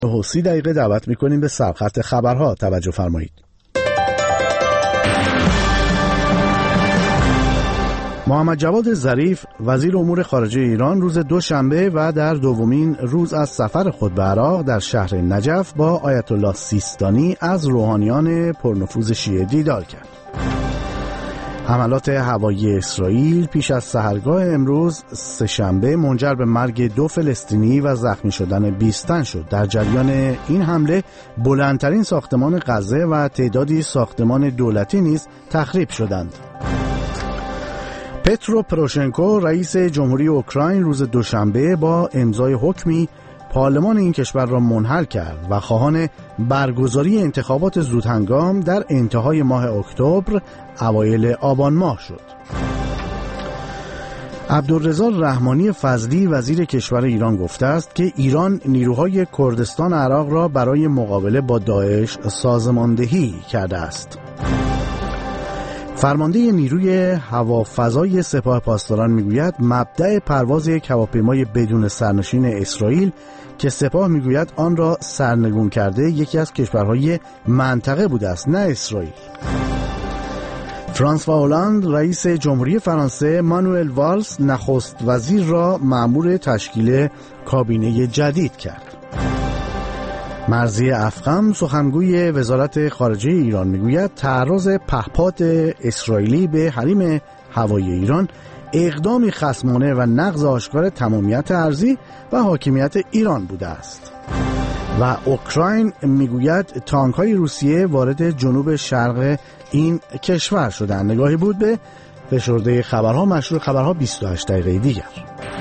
30 دقیقه دعوت میکنیم به سرخط خبرها توجه فرمایید. محمد جواد ظریف وزیر امور خارجه ایران روز دوشنبه و در دومین روز از سفر خود به عراق در شهر نجف با آیت الله سیستانی از روحانیان پرنفوذ شیعه دیدار کرد. حملات هوایی اسرائیل پیش از سحرگاه امروز سه‌شنبه منجر به مرگ 2 فلسطینی و زخمی شدن 20 تن شد. در جریان این حمله بلندترین ساختمان غزه و تعدادی ساختمان دولتی نیز تخریب شدند. پترو پروشنکو رئیس جمهوری اوکراین روز دوشنبه با امضای حکمی پارلمان این کشور را منحل کرد و خواهان برگزاری انتخابات زودهنگام در انتهای ماه اکتبر اوایل آبان ماه شد. عبدالرضا رحمانی فضلی وزیر کشور ایران گفته است که ایران نیروهای کردستان عراق را برای مقابله با داعش سازماندهی کرده است. فرمانده نیروی هوافضای سپاه پاسداران میگوید مبدأ پرواز یک هواپیمای بدون سرنشین اسرائیل که سپاه میگوید آن را سرنگون کرده یکی از کشورهای منطقه بوده است، نه اسرائیل. فرانسوا هولند رئیس جمهوری فرانسه مانوئل والز نخست وزیر را مأمور تشکیل کابینه جدید کرد. مرضیه افخم سخنگوی وزارت خارجه ایران میگوید تعرض پهپاد اسرائیلی به حریم هوایی ایران اقدامی خصمانه و نقض آشکار تمامیت ارضی و حاکمیت ایران بوده است. و اوکراین میگوید تانک‌های روسیه وارد جنوب شرق این کشور شدند. نگاهی بود به فشرده خبرها، مشروع خبرها 28 دقیقه دیگر.